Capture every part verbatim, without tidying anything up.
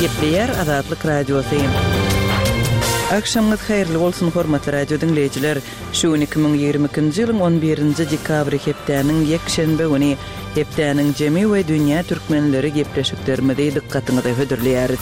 Gepleyer Azatlyk Radiosu. Akşamınız hayırlı olsun hormatly radio dinleyijiler. Şu iki bin ýygrimi ikinji ýylyň on birinji dekabry hepdäniň ýekşenbe güni hepdäniň jemi we dünýä türkmenleri gepleşiklerinde dikkatinizi hödürleýär.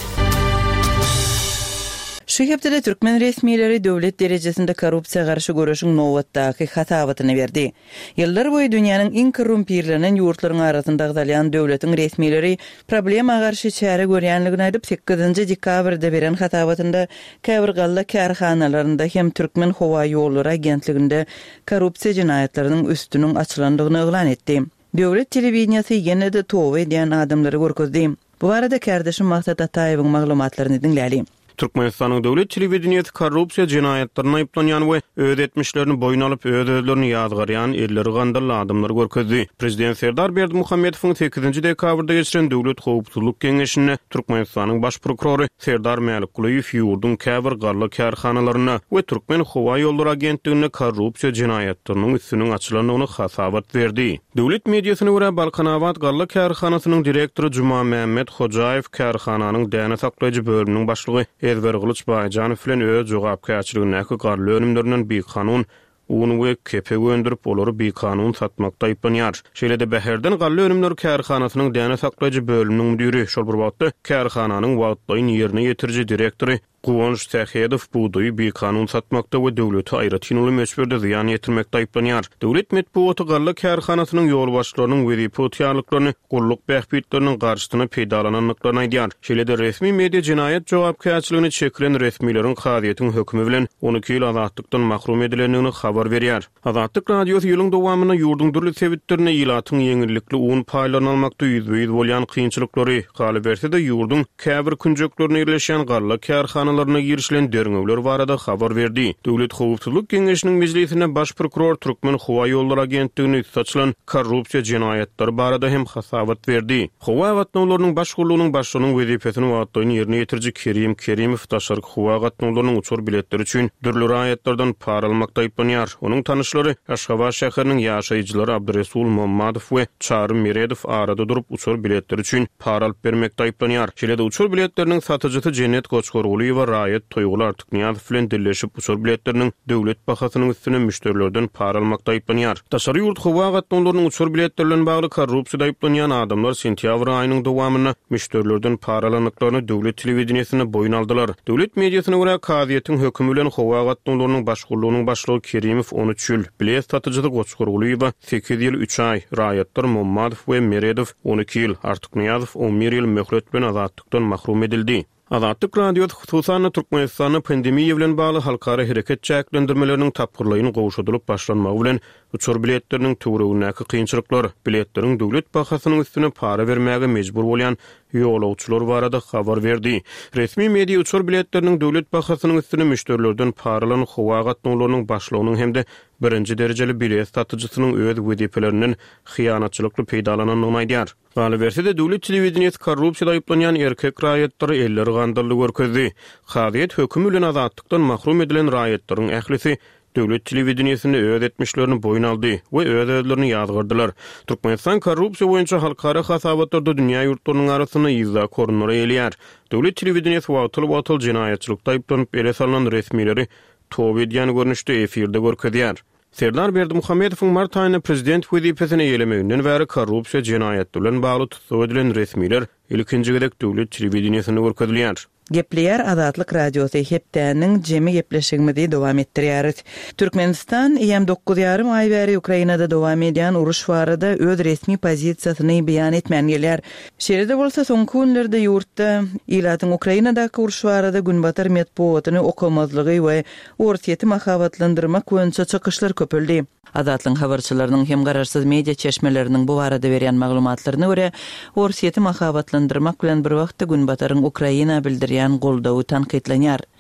Şu hepde Türkmen resmileri döwlet derejesinde korrupsiýa garşy görüşiň nowatdaky hatawatyny berdi. Ýyllar boýy dünýäniň iň korrumpirlenen ýurtlaryň arasynda dalýan döwletiň resmileri problema garşy çäre görýänligini aýdyp sekizinji dekabrda beren hatawatynda käbir galla kärhanalarynda hem Türkmen howa ýollary agentliginde korrupsiýa jinayetleriniň üstüniň açylandygyny eglan etdi. Döwlet telewizionyasy ýene-de towe edýän adamlary görkezdi. Bu barada kardeşim Maksat Ataýewiň maglumatlaryny dinläli. Türkmenistanyň döwlet telewizionyasy korrupsiýa jinayetlerine aýplanýan we öz etmişlerini boyun alyp öz özlerini ýazgarýan elleri gandyrly adamlar görkezdi. Prezident Serdar Berdimuhammedowyň sekizinji dekabrda geçiren Döwlet Howpsuzlyk Geňeşine Türkmenistanyň baş prokurory Serdar Mälikguliýew ýurdun käbir garly kärhanalaryna we Türkmen howa ýollary agentligine korrupsiýa jinayetleriniň üstüniň açylandygyny hasawat berdi. Döwlet mediasyna görä Balkanawat garly kärhanasynyň direktory Juma Mehmet Hojaýew kärhananyň däne saklaýjy bölüminiň başlygy Ezber Gılıç Baýjanow bilen öz jogapkärçiligine garly önümlerinden bir kanun un we kepe öndürüp olary bir kanun satmakda aýplanýar. Şeýle-de Bäherden garly önümler kärhanasynyň däne saklaýjy bölüminiň müdiri şol bir wagtda kärhananyň wagtlaýyn ýerine ýetirji direktory Guwanç Tähedow buğdaýy bir kanun satmakda we döwleti aýratynly meşberde ziýan ýetirmekde aýplanýar. Döwlet medeniýeti garly kärhanasynyň ýol başlarynyň wezipetýarlyklaryny, gulluk bähbitleriniň garşysyna peýdalananlyklaryny aýdýar. Şeýle-de resmi media jinayet jogapkärçiligini çekiren resmiýetiň hadyýetiň hökmi bilen on iki ýyl azatdykdan mahrum edilendigini habar berýär. Azatlyk radiosu ýylyň dowamyna ýurdun dürli sebitlerine ýylatyň ýeňillikli un paýlaryny almakda ýüzbeýiz bolýan kynçylyklary galy berse-de ýurdun käbir künjeklerine ýerleşen garly kärhana larına girişilen derňewler barada habar berdi. Döwlet Howpsuzlyk Geňeşiniň mejlisine baş prokuror Türkmen howa ýollary agentligine saçylan korrupsiýa jinayetleri barada hem hasawat berdi. Howa gatnawlarynyň başgurlugynyň başlygynyň wezipesini wagtlaýyn ýerine ýetirji Kerim Kerimow taşaryk howa gatnawlarynyň uçur biletleri üçin dürli raýatlardan para almakda aýplanýar. Onuň tanyşlary Aşgabat şäheriniň ýaşaýjylary Abduresul Mammadow we Çarym Meredow arada durup uçur biletleri üçin para alyp bermekde aýplanýar. Şeýle-de uçur biletleriniň satyjysy Cennet Goçgorguly raýat toýgular artık Niýazow bilen dilleşip uçur biletleriniň döwlet bahasynyň üstüne müşterilerden para almakda aýplanýar. Taşary ýurt howa gatnawlarynyň uçur biletlerine bagly korrupsiýada aýplanýan adamlar sentýabr aýynyň dowamyna müşterilerden para alanyklaryny döwlet telewizionyasine boyun aldylar. Döwlet mediasyna görä kaziýetiň hökmü bilen howa gatnawlarynyň başgurlugynyň başlygy Kerimow on üç ýyl, bilet satyjydy Goçgorguly sekiz ýyl üç aý, raýatlar Mammadow we Meredow on iki ýyl, artık Niýazow on bir ýyl möhlet bilen azatdykdan mahrum edildi. Azatlyk radiosu hususan Türkmenistanyň pandemiýa bilen bagly halkara hereket çäklendirmeleriniň tapgyrlygyny gowşadylyp başlanmagy bilen uçur biletleriniň töweregindäki kynçylyklar, biletleriniň döwlet bahasynyň üstüne para bermäge mejbur bolýan ýolawçylar barada habar berdi. Resmi media uçur biletleriniň döwlet bahasynyň üstüne müşterilerden para alan howa gatnawlarynyň başlygynyň hemde birinji derejeli bilet satyjysynyň öz wezipeleriniň hyýanatçylykly peýdalananyny aýdýar. Galy berse-de döwlet telewizionyasy korrupsiýada aýplanýan erkek raýatlary elleri gandyrly görkezdi. Hadyýet hökmü bilen azatdykdan mahrum edilen raýatlaryň ählisi döwlet telewizionyasynda öz etmişlerini boyun aldy we öz özlerini ýazgyrdylar. Türkmenistan korrupsiýa boýunça halkara hasawatlarda dünýä ýurtlarynyň arasyna ýyzda korunary elýär. Döwlet telewizionyasy wagtyl-wagtyl jinayetçilikde aýplanıp ele salan resmiýetleri towe edýän görnüşde efirde görkezýär. Serdar Berdimuhammedowyň mart aýyna prezident wezipesine ýelemeginden bäri korrupsiýa jinayeti bilen bagly tutsak edilen resmiýetler ilkinji gedek döwlet telewizionyasynda görkezilýär. Gepleyer Azatlyk radiosu hepdäniň jemi gepleşigimizi dowam etdirýär. Türkmenistan ýem dokuz ýarym aý bäri Ukrainada dowam edýän uruş barada öz resmi pozisiýasyny beýan etmän gelýär. Şeýle-de bolsa soňky günlerde ýurtda ýylatyň Ukrainadaky uruş barada günbatar medeniýetini okamazlygy we ortiýeti mahabatlandyrmak boýunça çykyşlar köpeldi. Azatlyň habarçylarynyň hem gararsyz media çeşmeleriniň bu barada berýän maglumatlaryna görä, ortiýeti mahabatlandyrmak bilen bir wagtda günbataryň Ukraina bildirýän goldawy tanqidlenýär.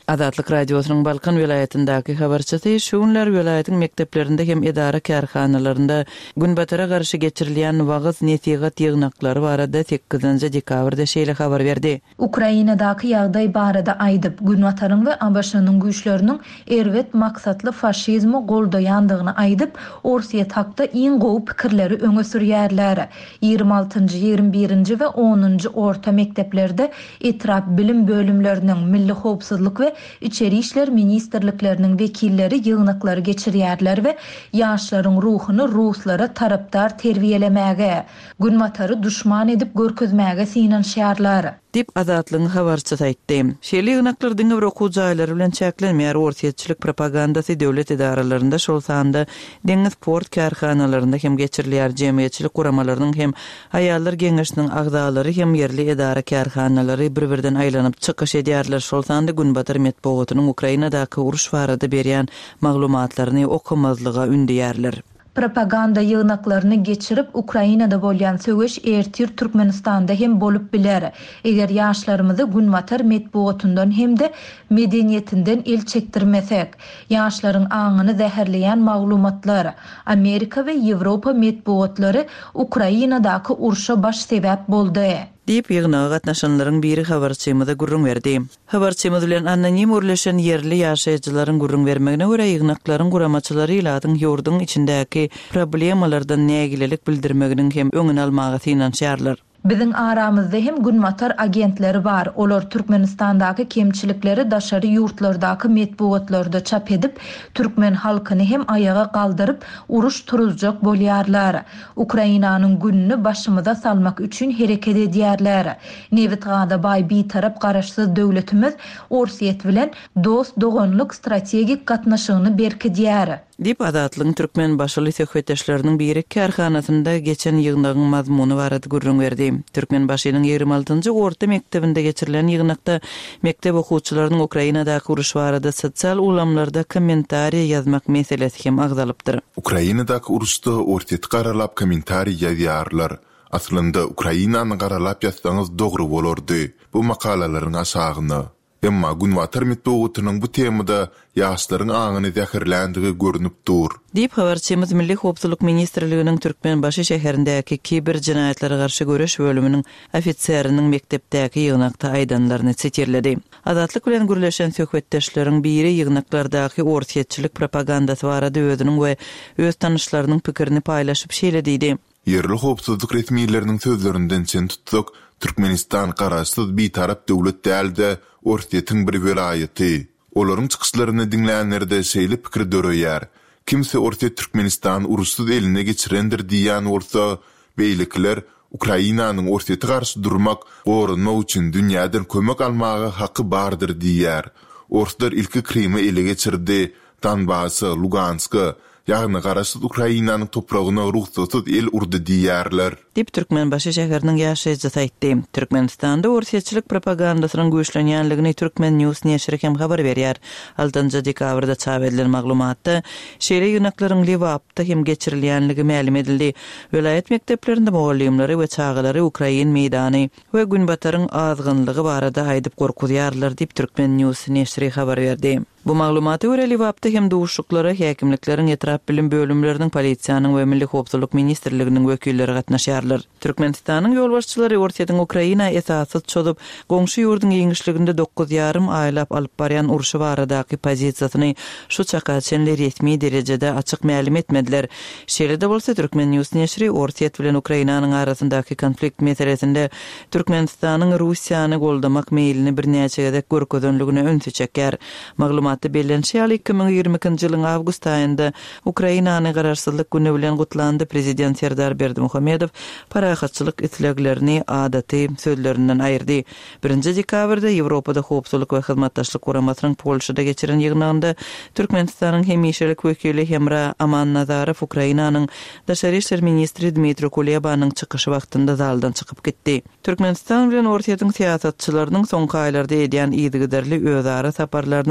Azatlyk radiosynyň Balkan vilayatyndaky habarçysy şuňlar vilayatyň mekdeplerinde hem edara kärhanalarynda günbatara garşy geçirilýän wagyz nesihat ýygnaklary barada sekizinji dekabrda şeýle habar berdi. Ukrainadaky ýagdaý barada aýdyp, Günbataryň we A B Ş-nyň güýçleriniň erwet maksatly faşizmi goldaýandygyny aýdyp, Orsiýa hakda iň gowy pikirleri öňe sürýärler. ýygrimi altynjy, ýygrimi birinji we onunjy orta mekdeplerde etrap bilim bölümleriniň milli howpsuzlyk we içeri işler ministrlikleriniň wekilleri ýygnaklary geçirýärler we ýaşlaryň ruhuny ruslara tarapdar terbiýelemäge, Günbatary duşman edip görkezmäge sinanşýarlar. Dip Azatlygyň habarçysy aýtdy. Şeýle ýygnaklar diňe bir okuw jaýlary bilen çäklenmeýär orsiýetçilik propagandasy döwlet idaralarynda şol sanda deňiz port kärhanalarynda hem geçirilýär jemgyýetçilik guramalarynyň hem aýallar geňeşiniň agzalary hem ýerli edara kärhanalary bir-birinden aýlanyp çykyş edýärler. Şol sanda Günbatar medeniýetiniň Ukrainadaky uruş barada berýän maglumatlaryny okumazlyga ündüýärler. Propaganda ýygnaklaryny geçirip Ukrainada bolýan söwüş ertir Türkmenistanda hem bolup biler. Eger ýaşlarymyzy Günbatar medeniýetininden hem de medeniýetinden el çekdirmesek, ýaşlaryň aňyny zäherleýän maglumatlar Amerika we Ýewropa medeniýetlary Ukrainadaky uruşa baş sebäp boldy. Dip ýygnaga gatnaşanlaryň biri habarçymyza gurrun berdi. Habarçymyz bilen anonim urleşen ýerli ýaşaýjylaryň gurrun bermegine görä ýygnaklaryň guramaçylary iladyň ýurdun içindäki problemalardan nägilelik bildirmeginiň hem öňüni almagy synanşýarlar. Biziň aramyzda hem Günbatar agentleri bar. Olar Türkmenistandaky kemçilikleri daşary ýurtlardaky medeniýetlerinde çap edip, türkmen halkyny hem ayaga galdyryp uruş turuzjak bolýarlar. Ukrainanyň gününi başymyza salmak üçin hereket edýärler. Newitgada bay bir tarap garaşsyz döwletimiz Orsiýet bilen dost doganlyk strategik gatnaşygyny berkidýär. Dip Azatlygyň türkmen başly söhbetdeşleriniň biri kärhanasynda geçen ýygnagyň mazmuny barada gurrun berdi. Türkmen başynyň ýygrimi altynjy orta mektebinde geçirilen ýygnakda mektep okuwçylarynyň Ukrainadaky uruş barada sosial ulamlarda kommentariýa ýazmak meselesi hem agzalypdyr. Ukrainadaky uruşda ortaýa garalap kommentariýa ýazýarlar. Aslynda Ukrainany garalap ýazsaňyz dogry bolardy. Bu makalalaryň aşagyny Emma Günbatar medeniýetiniň bu temada ýaşlaryň aňyny zäherländige görünip dur. Dip habarçymyz Milli Howpsuzlyk Ministrliginiň Türkmen başy şäherindäki kiber jinaýatlary garşy göreş bölüminiň ofitseriniň mekdepdäki ýygnakda aýdanlaryny çetirledi. Azatlyk bilen gürleşen söhbetdeşleriň biri ýygnaklardaky orsiýetçilik propagandasy barada özüniň we öz tanyşlarynyň pikirini paýlaşyp şeýle diýdi. Yerli howpsuzlyk resmiýetleriniň sözlerinden çen tutsak, Türkmenistan garaşsyz bir tarap döwlet däldi, orsiýetiň bir welaýaty. Olaryň çykyşlaryny dinleýänlerde şeýle pikir döreýär. Kimse Orsiýet Türkmenistan uruşsuz eline geçirendir diýän bolsa, beýlikler Ukrainanyň Orsiýetge garşy durmak, gorunmak üçin dünýäden kömek almagy haky bardyr diýär. Orslar ilki Krimi ele geçirdi, Donbassy, Lugansky, ýagny garaşsyz Ukrainanyň topragyna ruhsatsız el urdy diýärler. Dip Türkmen başy şäheriniň ýaşaýjysy aýtdy. Türkmenistanda orsiýetçilik propagandasynyň güýçlenýänligini Türkmen News näşri hem habar berýär. altynjy dekabrda çap edilen maglumatda şeýle ýygnaklaryň Lewapda hem geçirilýänligi ma'lum edildi. Vilayet mekdeplerinde mugallimleri we çağalary Ukrain meýdany we Günbataryň azgynlygy barada aýdyp gorkudýarlar dip Türkmen News näşri habar berdi. Bu maglumaty görä Lewapda hem duşuklary, häkimlikleriň etrap bilim bölümleriniň, polisiýanyň we Milli Howpsuzlyk Ministrliginiň wekilleri gatnaşýarlar. Türkmenistanyň ýolbaşçylary Orsiýetiň Ukraina esasy çödüp, goňşy ýurdun ýeňişliginde dokuz ýarym aýlap alyp barýan uruşy baradaky pozisiýasyny şu çakaçenli resmi derejede açyk ma'lum etmediler. Şeýle-de bolsa Türkmen News näşri Orsiýet bilen Ukrainanyň arasyndaky konflikt meselesinde Türkmenistanyň Russiýany goldamak meýlini bir näçe gedek görkezönligine öňe çeker. Maglumatda bellenşýär iki bin ýigrimiki ýylyň awgust aýynda Ukrainanyň garaşsyzlyk güni bilen gutlandy. Prezident Serdar Berdimuhammedow parahatçylyk itleglerini adaty sözlerinden aýyrdy. birinji dekabrda Ýewropada howpsuzlyk we hyzmatdaşlyk guramasynyň Polşada geçiren ýygnagynda Türkmenistanyň hemişelik wekili Hemra Aman Nazarow Ukrainanyň daşary işler ministri Dmitry Kulebanyň çykyşy wagtynda zaldan çykyp gitdi. Türkmenistan bilen Orsiýetiň siýasatçylarynyň soňky aýlarda edýän ýygyderli özara saparlaryna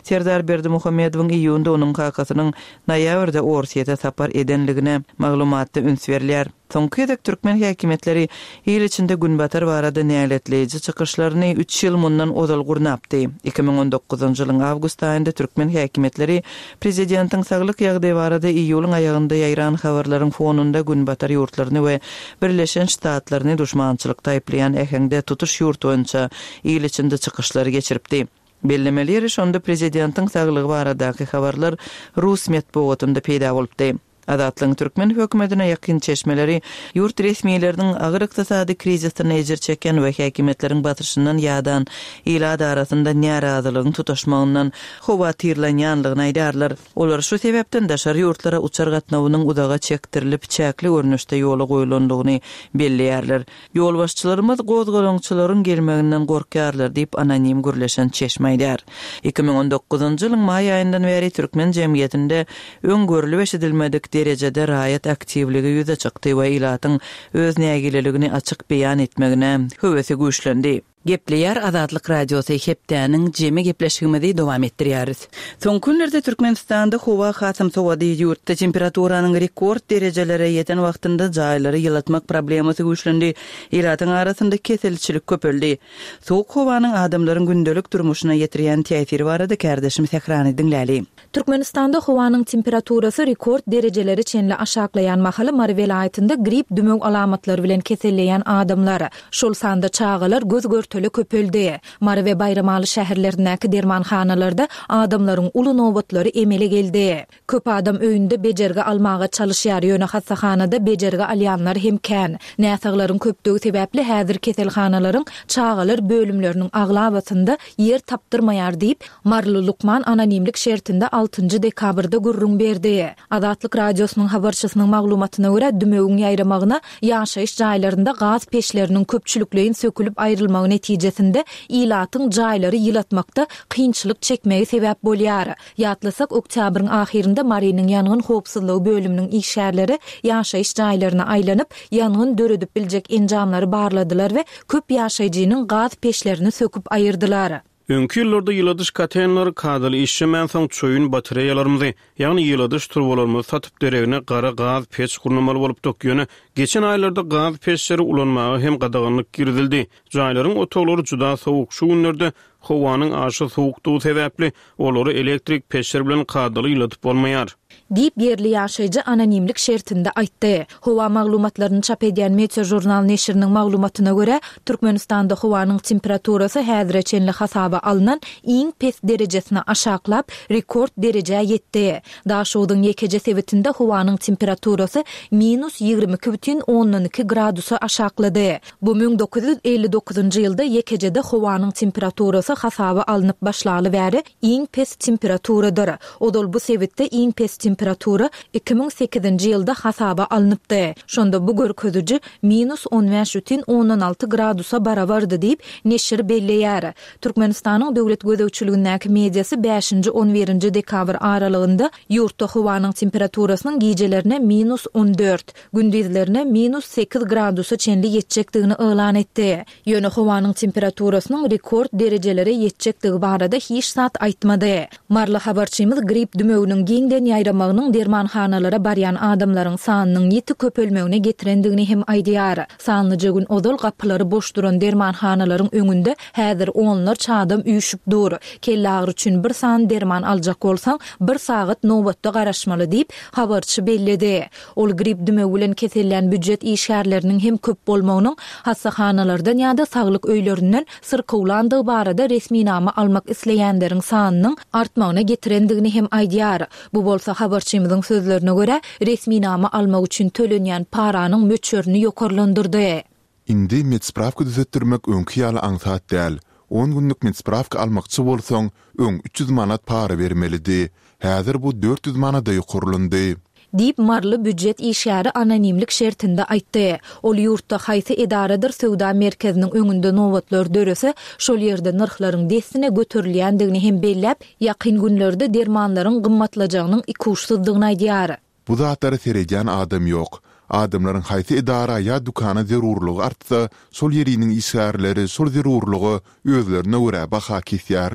Serdar Berdimuhammedowyň iýunda onuň kakasynyň noýabrda Orsiýete sapar edenligine maglumatda üns berilýär. Soňky ýylda türkmen häkimetleri ýyl içinde günbatar barada näletleýiji çykyşlaryny üç ýyl mundan odal gurnapdy. iki ming on dokuzunçy ýylyň awgust aýynda türkmen häkimetleri prezidentiň saglyk ýagdaýy barada iýulyň aýagynda ýaýran habarlaryň fonunda günbatar ýurtlaryny we Birleşen Ştatlaryny duşmançylykda aýplaýan ähengde tutuş ýurt boýunça ýyl içinde çykyşlary geçiripdi. Bellemeleri şonda prezidentiň saglygy baradaky habarlar Rus medeniýetinde peýda bolupdy. Adatlyň türkmen hökümetine ýakyn çeşmeleri ýurt resmiýetleriniň agyr ykdysady krizisine ejir çeken we häkimetleriň batyşyndan ýadan ýylad arasynda närazylygyň tutuşmagyndan howa tirlenýänligini aýdarlar. Olar şu sebäpden daşary ýurtlara uçar gatnawynyň udaga çektirilip çäkli görnüşde ýola goýulandygyny belleýärler. Ýol başçylarymyz gozgalaňçylaryň gelmeginden gorkarlar diýip anonim gürleşen çeşme aýdar. iki ming on dokuzunçy ýylyň maý aýyndan beri türkmen jemgyýetinde öňgörüli we şidilmedik derecede raýat aktivligi ýüze çykdy we ýylatyň öz nägileligini açyk beýan etmegine höwesi güýçlendi. Gepleýär Azatlyk Radiosy hepdäniň jemi gepleşigimizi dowam etdirýäris. Soň günlerde Türkmenistanda howa hasam sowady ýurtda temperaturanyň rekord derejelere ýeten wagtynda jaýlary ýylatmak problemasy güýçlendi. Ýylatyň arasynda keselçilik köpeldi. Soğuk howanyň adamlaryň gündelik durmuşyna ýetirýän täsiri barada kärdeşim Sehrany diňläli. Türkmenistanda howanyň temperaturasy rekord derejeleri çenli aşaklayan mahaly Mary welaýatynda grip dümög alamatlary bilen keselleýän adamlar, şol sanda çağalar göz görteli köpeldi. Mary we Bayramaly şäherlerindäki dermanhanalarda adamlaryň uly nobatlary emele geldi. Köp adam öýünde bejerge almaga çalışýar, ýöne hastahanada bejerge alýanlar hem kän. Näsaglaryň köpdügi sebäpli häzir keselhanalaryň çağalar bölümleriniň aglabatynda ýer tapdyrmaýar diýip Marly Lukman anonimlik şertinde altıncı dekabrda gurrun berdi. Azatlyk Radiosynyň habarçysynyň maglumatyna görä dümögiň ýaýramagyna ýaşaýyş jaýlarynda gaz peşleriniň köpçülikleýin sökülüp aýrylmagy netijesinde ýylatyň jaýlary ýylatmakda kynçylyk çekmegi sebäp bolýar. Ýatlasak oktýabryň ahirinde Marynyň ýangyn howpsuzlygy bölüminiň işgärleri ýaşaýyş jaýlaryna aýlanyp ýangyn döredip biljek enjamlary barladylar we köp ýaşaýjynyň gaz peşlerini söküp aýyrdylar. Öňki ýyllarda ýyladyş katenleri kadyly işlemän soň çöýün batareyalarymy, ýagny ýyladyş turbalarmy satyp deregine gara gaz peç gurnamaly bolup dökýäni, geçen aýlarda gaz peçleri ulanmagy hem gadaganlyk girdildi. Jaýlaryň otaglary juda sowuk, şu günlerde howanyň aşy sowukdugy sebäpli olary elektrik peçler bilen kadyly ýylatyp bolmaýar. Dip yerli ýaşaýjy anonimlik şertinde aýtdy. Howa maglumatlaryny çap edýän Meteor jurnal neşriniň maglumatyna görä, Türkmenistanda howanyň temperaturasy häzir çenli hasaba alynan iň pes derejesine aşaklap rekord derejä ýetdi. Daşowyň ýekeje sebitinde howanyň temperaturasy minus ýygrimi iki бүтүn oňdan iki gradusa aşaklady. Bu ming dokuz ýuz elli dokuzunçy ýylda ýekejede howanyň temperaturasy hasaba alınıp başlaly bäri iň pes temperaturadyr. Odol bu sebitde iň pes temperatura iki ming sekizinçi ýylda hasaba alınıpdy. Şonda bu görkezüji minus on beş бүтүn oňdan alty gradusa barabardy diýip neşir belleýär. Türkmenistanyň döwlet gözegçiligindäki mediasy beşinci on birinci dekabr aralygynda ýurtda howanyň temperaturasynyň gijelerine minus on dört, gündizlerine minus sekiz gradusa çenli ýetjekdigini elan etdi. Ýöne howanyň temperaturasının rekord derejelere ýetjekdigi barada hiç zat aýtmady. Marly habarçymyz grip dümöginiň giňden ýaýramagynyň dermanhanalara barýan adamlaryň sanynyň ýeti köpelmegine getirendigini hem aýdýar. Sanlyjy gün odol gapylary boş duran dermanhanalaryň öňünde häzir onlarça adam üýüşüp dur. Kelle agry üçin bir san derman aljak bolsaň bir sagat nobatda garaşmaly diýip habarçy belledi. Ol grip dümögi bilen kesellen büdjet işgärleriniň hem köp bolmagynyň hassahanalardan ýa-da saglyk öýlerinden syrkawlandygy barada resmi nama almak isleýänleriň sanynyň artmagyna getirendigini hem aýdýar. Bu bolsa habarçymyzyň sözlerine görä resmi nama almak üçin tölenýän paranyň möçörüni ýokarlandyrdy. Indi metspravka düzetdirmek öňki ýaly aňsat däl. on günlük metspravka almakçy bolsaň öň üç ýüz manat para bermelidi. Häzir bu dört ýüz manata ýokarlandy. Dip Marly büdjet işgäri anonimlik şertinde aýtdy. Ol ýurtda haýsy idaradyr söwda merkeziniň öňünde nobatlar dörese, şol ýerde narhlaryň desine göterilýändigini hem bellep, ýakyn günlerde dermanlaryň gymmatlajagynyň ikuşsuzdygyny aýdýar. Bu zatlara serejan adam ýok. Adamlaryň haýsy idara ýa dukana zerurlugy artsa, şol ýeriniň işgärleri şol zerurlugy özlerine görä baha kesýärler.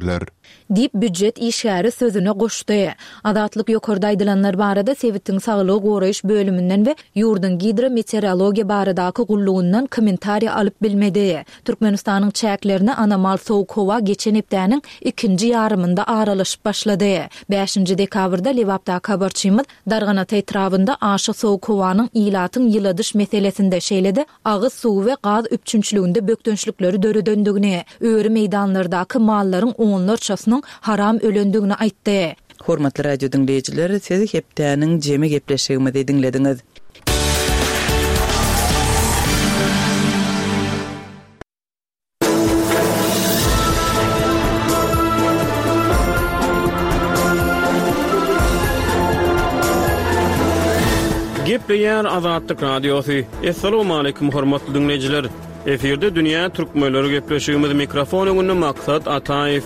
dip büdjet işgäri sözüne goşdy. Adatlyk ýokarda aýdylanlar barada Sebittiň saglygy goraýyş bölümünden we ýurdun gidrometeorologiýa baradaky gullugundan kommentariýa alyp bilmedi. Türkmenistanyň çäklerine anamal sowuk howa geçen hepdäniň ikinji ýarymynda aralaşyp başlady. beşinji dekabrda Lewapda habarçymyz Darganat etrafynda aşy sowuk howanyň ilatyň ýyladyş meselesinde şeýledi. Agyz suw we gaz üpçünçliginde bökdönçlikleri döredöndigini, öýri meýdanlardaky mallaryň onlarçasynyň haram ölendigini aýtdy. Hormatly radio dinleýijiler, siz hepdäniň jeme gepleşigimizi dinlediňiz. Gepleýär Azatlyk Radiosu. Assalamu alaykum hormatly dinleýijiler. Eferde dünýä türkmenleri gepleşigimiz mikrofon öňünde Maksat Ataýew.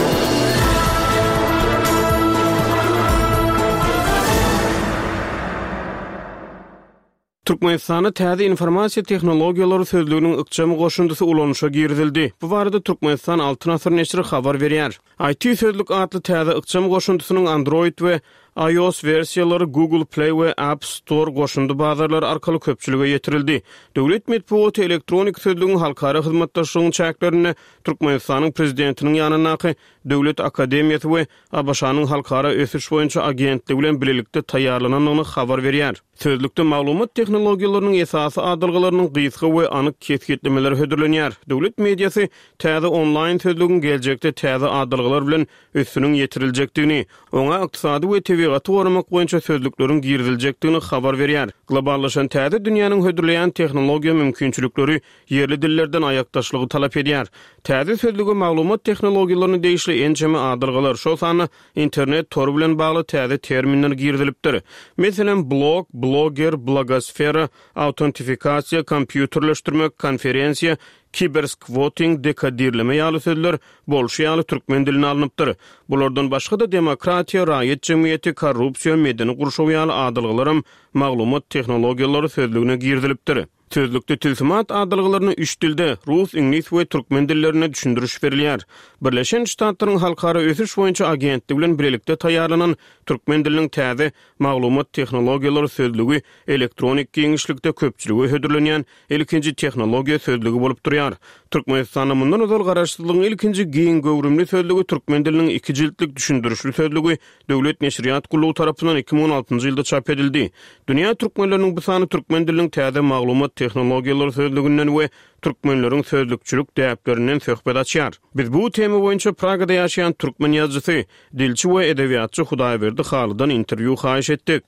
Türkmenistana täze informasiýa tehnologiýalary sözlüğiniň ykjamy goşundysy ulanışa girdildi. Bu barada Türkmenistan Altyn Asr neşri habar berýär. I T sözlük adly täze ykjamy goşundysynyň Android we iOS versiýalary Google Play we App Store goşundy bazarlary arkaly köpçülige ýetirildi. Döwlet medeniýeti elektronik sözlüğiniň halkara hyzmatdaşlygynyň çäklerini Türkmenistanyň prezidentiniň ýanynaky Döwlet Akademiýasy we A B Ş'nyň halkara ösüş boýunça agentligi bilen birlikde taýýarlananyny habar berýär. Sözlükde maglumat tehnologiýalarynyň esasy adalgylarynyň gysga we anyk kesgitlemeleri hödürlenýär. Döwlet mediýasy täze online sözlügiň geljekde täze adalgylar bilen ösüniň ýetiriljekdigini, oňa ykdysady we tebigaty goramak boýunça sözlükleriň girdilejekdigini habar berýär. Globallaşan täze dünýäniň hödürleýän tehnologiýa mümkinçilikleri ýerli dillerden aýakdaşlygy talap edýär. Täze sözlügi maglumat tehnologiýalaryny değişli enjemi adalgylar, şol sany internet tor bilen bagly täze terminler girdilipdir. Meselem blog, blogger, blogosfera, autentifikatsiya, kompýuterleşdirmek, konferensiýa, kiberskvoting, dekadirleme ýaly sözler bolşy ýaly türkmen diline alınıpdyr. Bulardan başga da demokratiýa, raýat jemgyýeti, korrupsiýa, medeni gurşaw ýaly adalgylarym maglumat tehnologiýalary sözlügine girdilipdir. Sözlükde tilsimat adalgylaryny üç dilde, rus, ingilis we türkmen dillerine düşündürüş berilýär. Birleşen Ştatlaryň halkara ösüş boýunça agentligi bilen birlikde taýýarlanan türkmen diliniň täze maglumat tehnologiýalary sözlügi elektronik giňişlikde köpçüligi hödürlenýän ilkinji tehnologiýa sözlügi bolup durýar. Türkmenistanyň mundan özel garaşsyzlygyň ilkinji giň gowrumly sözlügi türkmen diliniň iki jiltlik düşündürüşli sözlügi Döwlet Neşriýat Gullugy tarapyndan iki bin on altyncy ýylda çap edildi. Dünýä türkmenleriniň bu sany türkmen diliniň täze maglumat tehnologiýalary sözlüginden we türkmenleriň sözlükçülük däplerinden söhbet açýar. Biz bu tema boýunça Pragada ýaşaýan türkmen ýazgysy, dilçi we edebiýatçy Hudaýberdi Halydan interwýu haýyş etdik.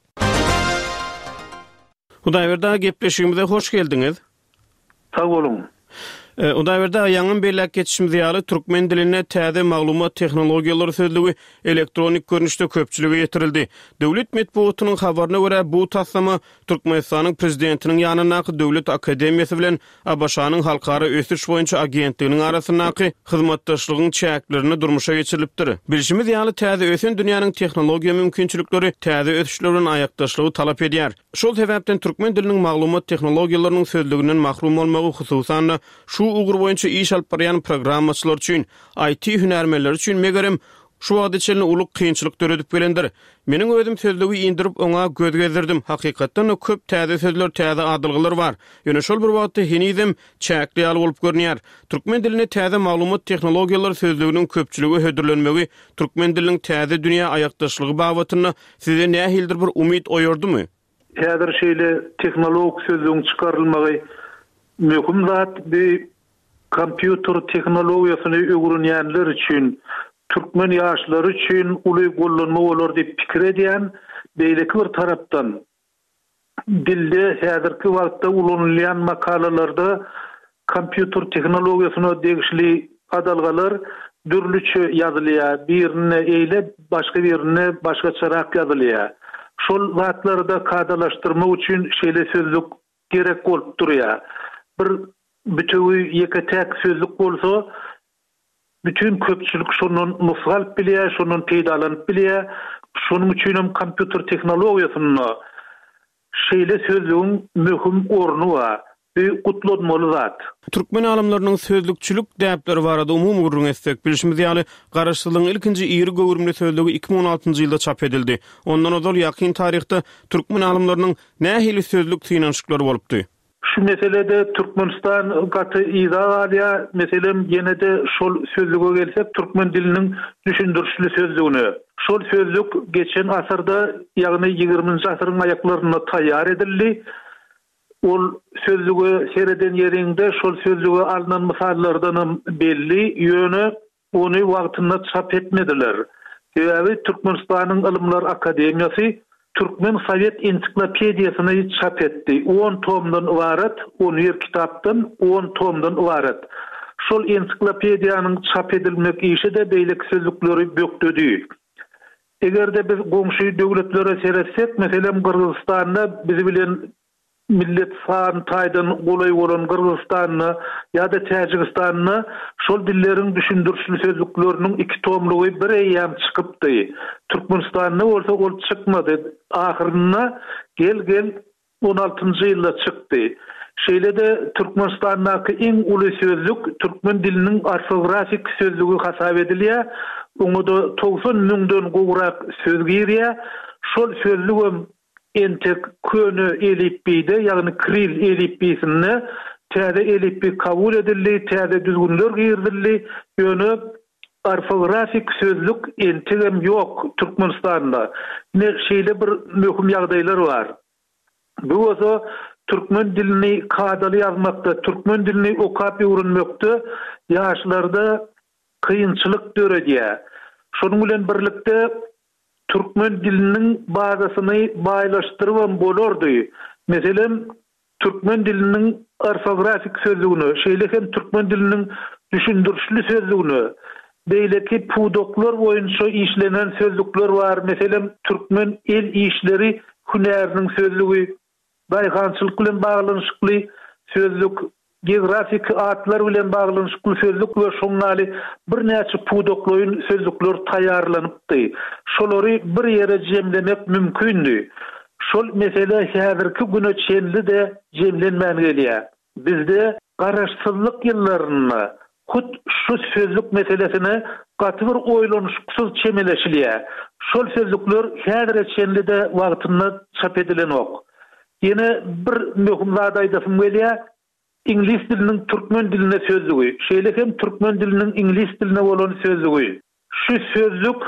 Hudaýberdi, gepleşigimize hoş geldiňiz. Sag bolun. Hudaýberdi, ýaňyň belläp geçişimiz ýaly türkmen diline täze maglumat tehnologiýalary sözlügi elektronik görnüşde köpçüligi ýetirildi. Döwlet medeniýetining habaryna görä bu taslama Türkmenistanyň prezidentiniň ýanynaky Döwlet Akademiýasy bilen A B Ş'nyň halkara ösüş boýunça agentliginiň arasyndaky hyzmatdaşlygyň çäklerini durmuşa geçirilipdir. Bilişimiz ýaly täze ösen dünýäniň tehnologiýa mümkinçilikleri täze ösüşler bilen aýakdaşlygy talap edýär. Şol sebäpden türkmen diliniň maglumat tehnologiýalarynyň sözlüginden mahrum bolmagy hususan şu ugur boýunça iş alyp barýan programmaçylar üçin, I T hünärmenleri üçin megerem şu wagt içinde uluk kynçylyk döredip gelendir. Meniň özüm sözlügi indirip oňa göz gezdirdim. Hakykatdan köp täze sözler, täze adalgylar bar. Ýöne şol bir wagtda henizem çäkli ýaly bolup görnýär. Türkmen diline täze maglumat tehnologiýalary sözlüginiň köpçüligi hödürlenmegi türkmen diliniň täze dünýä aýakdaşlygy babatyna size nähildir bir umyt oýardymy? Häzir şeýle tehnolog sözlügiň çykarylmagy möhüm zat bir kompýuter tehnologiýasyny öwrenýänler üçin, türkmen ýaşlary üçin uly gollanma bolar diýip pikir edýän, beýleki bir tarapdan dilde häzirki wagtda ulanylýan makalalarda kompýuter tehnologiýasyna degişli adalgalar dürlüçe ýazylýar, birine eýlep başga birine başgaçarak ýazylýar. Şol wagtlarda kadalaşdyrmak üçin şeýle sözlük gerek bolup durýar. Bir bütüwi ýeketek sözlük bolsa, bütün köpçülük şonun musgal bilýär, şonun peýdalanyp bilýär. Şonuň üçin hem kompýuter tehnologiýasyny şeýle sözlügiň möhüm orny bar. bir kutlanmaly zat. Türkmen alımlarynyň sözlükçülük däpleri barada umumy gurrun etsek bilişimiz ýaly garaşsylygyň ilkinji iri gowrumly sözlügi iki bin on altyncy ýylda çap edildi. Ondan ozal ýakyn taryhda türkmen alımlarynyň nähili sözlük synanyşyklary bolupdy. Şu meselede Türkmenistan gaty izah alýa, meselem ýene de şol sözlüge gelsek türkmen diliniň düşündürüşli sözlügüne. Şol sözlük geçen asyrda, ýagny ýygrüminji asyryň aýaklaryna taýýar edildi. Ol sözlüge sereden ýerinde şol sözlüge alınan misallardan belli ýöne ony wagtynda çap etmediler. Sebäbi Türkmenistanyň Ilymlar Akademiýasy Türkmen Sovet Ensiklopediýasyny çap etdi. on tomdan ibaret, on bir kitapdan on tomdan ibaret. Şol ensiklopediýanyň çap edilmek işi de beýlek sözlükleri bökdüdi. Egerde biz goňşy döwletlere seretsek, meselem Kırgızstanda bizi bilen millet fan taýdan golay bolan Kırgızstanyny ýa-da Täjikistanyny şol dilleriň düşündürüşli sözlükleriniň iki tomlugy bir ýam çykypdy. Türkmenistanyny bolsa ol çykmady. Ahyrynda gel gel on altyncı ýylda çykdy. Şeýle de Türkmenistandaky iň uly sözlük türkmen diliniň ortografik sözlügi hasap edilýär. Oňa doksan müňden gowrak söz girýär. Şol sözlügüm entek köni elipbide, ýagny Kiril elipbisini täze elipbi kabul edildi, täze düzgünler girdildi. Ýöne ortografik sözlük entegem ýok Türkmenistanda. Ne şeýle bir möhüm ýagdaýlar bar. Bu oso türkmen dilini kadaly ýazmakda, türkmen dilini okap öwrenmekde ýaşlarda kıyınçılık döredýär. Şonuň bilen birlikde türkmen diliniň bazasyny baýlaşdyrwan bolardy. Meselem türkmen diliniň ortografik sözlügini, şeýle hem türkmen diliniň düşündürüşli sözlügini, beýleki pudoklar boýunça işlenen sözlükler bar. Meselem türkmen el işleri hünäriniň sözlügi, baýgançylyk bilen baglanyşykly sözlük, geografik atlar bilen baglanyşykly sözlük we şoňaly bir näçe pudokloýun sözlükler taýýarlanypdy. Şolary bir ýere jemlemek mümkündü. Şol mesele häzirki güne çenli de jemlenmän gelýär. Bizde garaşsyzlyk ýyllaryny hut şu sözlük meselesine gaty bir oýlanyşyksız çemeleşilýär. Şol sözlükler häzir çenli de wagtynda çap edilen ok. Ýene bir möhüm zat aýdasym gelýär. İnglis diliniň türkmen diline sözlügi, şeýle hem türkmen diliniň inglis diline bolan sözlügi. Şu sözlük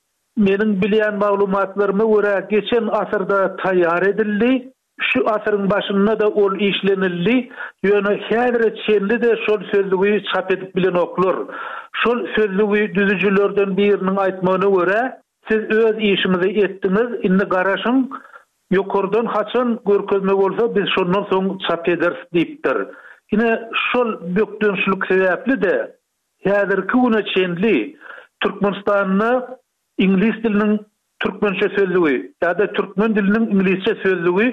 meniň bilýän maglumatlaryma görä geçen asyrda taýýar edildi. Şu asyryň başynda da ol işlenildi. Ýöne häzir çenli de şol sözlügi çap edip bilen oklar. Şol sözlügi düzüjülerden biriniň aýtmagyna görä, siz öz işinizi etdiňiz, indi garaşyň ýokardan haçan görkezme bolsa biz şondan soň çap ederiz diýipdir. Ine şol bökdünçlük sebäpli de häzirki güne çenli Türkmenistanyny inglis diliniň türkmençe sözlügi ýa-da türkmen diliniň inglisçe sözlügi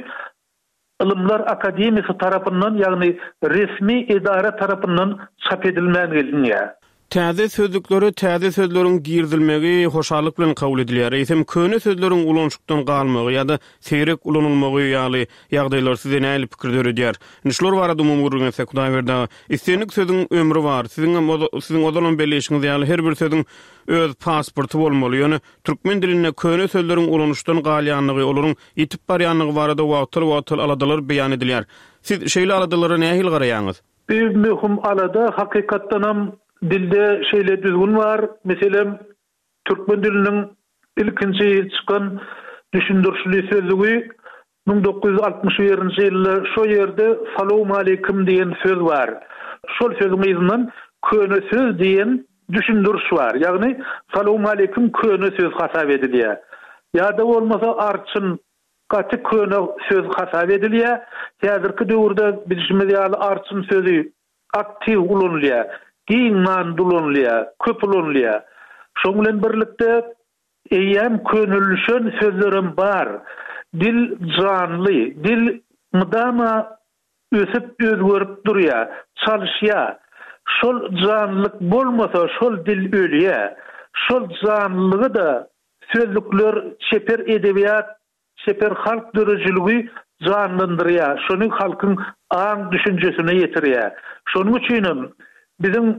Ilymlar Akademiýasy tarapyndan, ýagny resmi edara tarapyndan çap edilmän gelýär. Täze sözlükleri, täze sözleriň girdilmegi hoşallyk bilen kabul edilýär. Eýsem köne sözleriň ulanşykdan galmagy ýa-da seýrek ulanylmagy ýaly ýagdaýlar size näme pikir döredýär? Nişler barada umumy gurrun etsek, Hudaý berdi. Istenik sözüň ömrü bar. Siziň siziň odalan belleşiňiz ýaly her bir sözüň öz pasporty bolmaly. Ýöne türkmen diline köne sözleriň ulanşykdan galýanlygy, olaryň ýitip barýanlygy barada wagtlar wagtlar aladalar beýan edilýär. Siz şeýle aladalary nähil garaýaňyz? Bir möhüm alada hakykatdan hem dilde şeýle düzgün var. Meselem türkmen diliniň ilkinji çykan düşündürüşli sözlügi bin dokuz yüz altmış birinji ýylda şo ýerde "Salam aleykum" diýen söz var. Şol sözüň ýyzyndan köne söz diýen düşündürüş var. Ýagny "Salam aleykum" köne söz hasap edilýär. Ýa-da bolmasa arçyn gaty köne söz hasap edilýär. Häzirki döwürde bilişimiz ýaly arçyn sözü aktiv ulanylýar. Giňman dulanylýar, köp ulanylýar. Şoň bilen birlikde eýem könüllüşen sözlerim bar. Dil canly, dil mudama ösüp özgörüp durýar, çalyşýar. Şol canlyk bolmasa şol dil ölýär. Şol canlygy da sözlükler, çeper edebiýat, çeper halk dörejiligi canlandırýar, şonu halkyň aň düşünjesine ýetirýär. Şonuň üçin bizim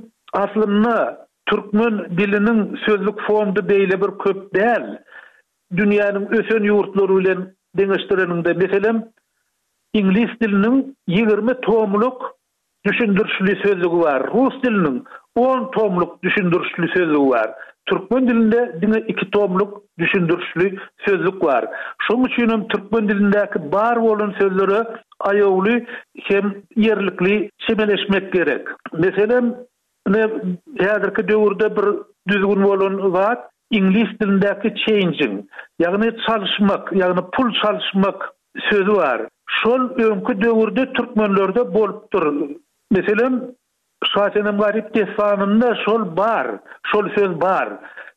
aslyna türkmen diliniň sözlük fondy beýle bir köp däl. Dünýäniň ösen ýurtlary bilen deňeşdireninde meselem İngiliz diliniň ýigirme tomluk düşündürüşli sözlügi var. Rus diliniň on tomluk düşündürüşli sözlügi var. Türkmen dilinde diňe iki tomluk düşündürüşli sözlük var. Şonuň üçin türkmen dilindäki bar bolan sözleri aýawly hem ýerlikli şemeleşmek gerek. Meselem ne häzirki döwürde bir düzgün bolan zat İngiliz dilindäki changing, ýagny çalyşmak, ýagny pul çalyşmak sözü var. Şol öňkü döwürde türkmenlerde bolupdyr. Meselem Şahenem garip destanynda şol bar, şol söz bar.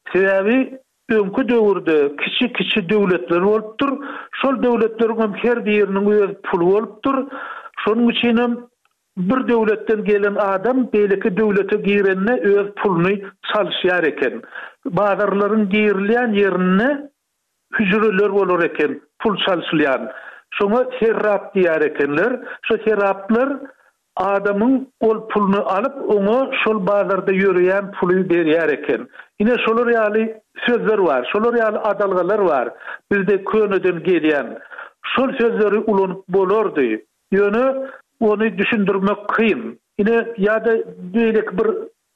Sebebi öňkü döwürde kiçi kiçi döwletler bolupdyr. Şol döwletleriň her biriniň öz pulu bolupdyr. Şonuň üçin bir döwletden gelen adam beýleki döwlete girenine öz puluny çalyşýar eken. Bazarlaryň girilýän ýerine hüjreler bolar eken, pul çalyşylýan. Şoňa serrap diýär ekenler. Şo serraplar adamın ol pulunu alıp onu şol bazarda yürüyen pulu berýär eken. Ine şolar ýaly sözler var, şolar ýaly adalgalar var. Bizde köneden gelýän. Şol sözleri ulanyp bolardy. Ýöne onu düşündirmek kıyın. Ine ýa-da beýlek bir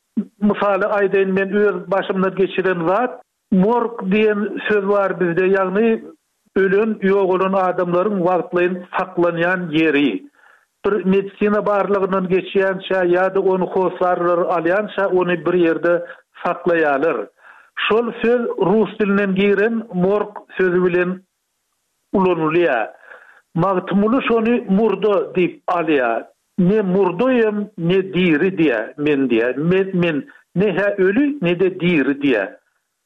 misaly aýdaýyn, men öz başymdan geçiren zat, morg diýen söz var bizde, ýagny ölen ýok bolan adamlaryň wagtlaryň saklanýan ýeri. Bir medisina barlygyndan geçýänçä ýa-da onu hosarlar alýança onu bir ýerde saklaýarlar. Şol söz rus dilinden giren morg sözü bilen ulanylýar. Magtumuly şonu murdo diýip alýar. Ne murdoyam ne diri diýär men diýär. Men, men ne ha ölü ne de diri diýär.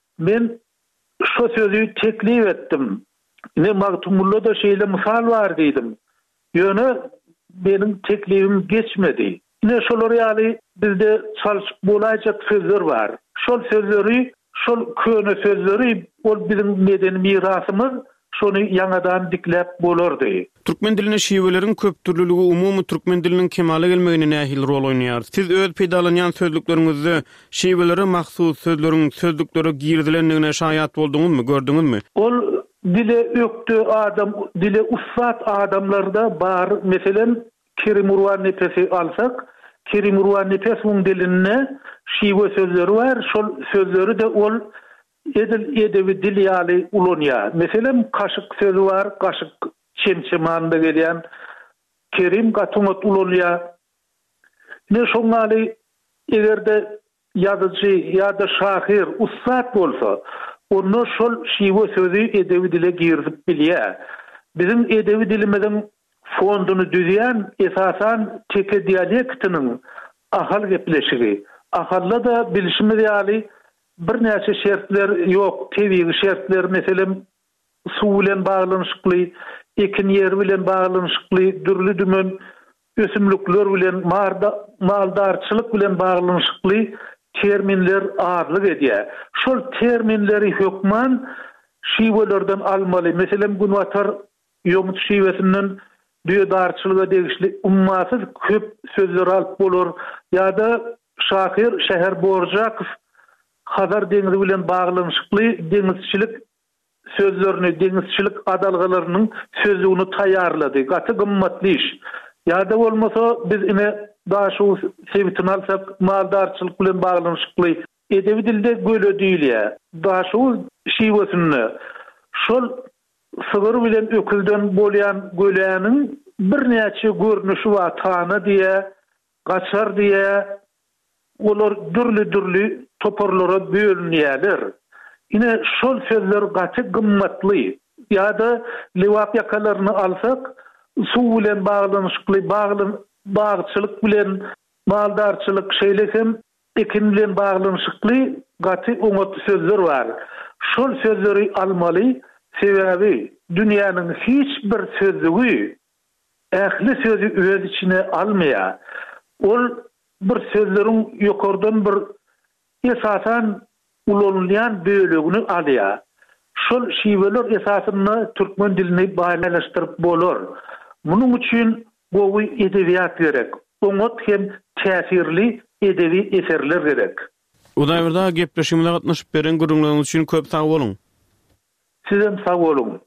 Men şo sözü teklif etdim. Ne magtumulda da şeýle misal var diýdim. Ýöne benim teklifim geçmedi. Yine şolar ýaly bizde çalyşyp bolajak sözler var. Şol sözleri, şol köne sözleri ol bizim medeni mirasymyz, şonu ýangadan diklep bolardy. Türkmen diline şiweleriň köp türlüligi umumy türkmen diliniň kemale gelmegine nähil rol oýnaýar. Siz öz peýdalanýan sözlükleriňizde şiwelere mahsus sözleriň sözlüklere girdilendigine şaýat bolduňyzmy, gördüňizmi? Ol dile öktü adam, dile ussat adamlarda bar. Meselen Kerim Urwan Nepesi alsak, Kerim Urwan Nepesiň diline şiwe sözleri var. Şol sözleri de ol edil edebi dil ýaly ulanýar. Meselen kaşyk sözü var, kaşyk çemçemanda gelýän Kerim gatunat ulanýar. Ne şoňaly egerde ýazyjy ýa-da şahyr ussat bolsa, onu şol şiwe sözü edebi dile girdip bilýär. Bizim edebi dilimizin fonduny düzýän esasan teke dialektiniň ahal gepleşigi. Ahalla da bilişimiz ýaly bir näçe şertler ýok, tebii şertler meselem suw bilen baglanyşykly, ekin ýeri bilen baglanyşykly, dürli dümen ösümlikler bilen marda maldarçylyk bilen baglanyşykly terminler ağırlyk edýär. Şol terminleri hökman şiwelerden almaly. Meselem günwatar ýomut şiwesinden düýdarçylyga degişli ummasyz köp sözler alyp bolar. Ýa-da şahyr Şäher Borjakow Hazar deňizi bilen baglanyşykly deňizçilik sözlerini, deňizçilik adalgalarynyň sözlüğini taýýarlady. Gaty gymmatly iş. Ýa-da bolmasa biz ine daha şu sebitini alsak, maldarçylyk bilen baglanyşykly edebi dilde göle diýilýär. Daha şu şiwesini şol sygyr bilen ökülden bolýan göleýäniň bir näçe görnüşi we tany diýe, gaçar diýe, olar dürli-dürli toporlara bölünýärler. Ine şol sözler gaty gymmatly. Ýa-da lewap ýakalaryny alsak, suw bilen baglanyşykly, baglan bagçylyk bilen maldarçylyk şeýlekem ekin bilen baglanyşykly gaty oňat sözler var. Şol sözleri almaly. Sebebi dünýäniň hiç bir sözlügi ähli sözü öz içine almaýar. Ol bir sözleriň ýokardan bir esasan ulanýan bölegini alýar. şol şiweler esasında türkmen dilini bağlaştırıp bolar. Bunun üçin gowy edebiyat gerek. Oňat hem täsirli edebi eserler gerek. Udaýberda gepleşimle gatnaşyp beren gurulmagyňyz üçin köp sag bolun. Sizem sag bolun.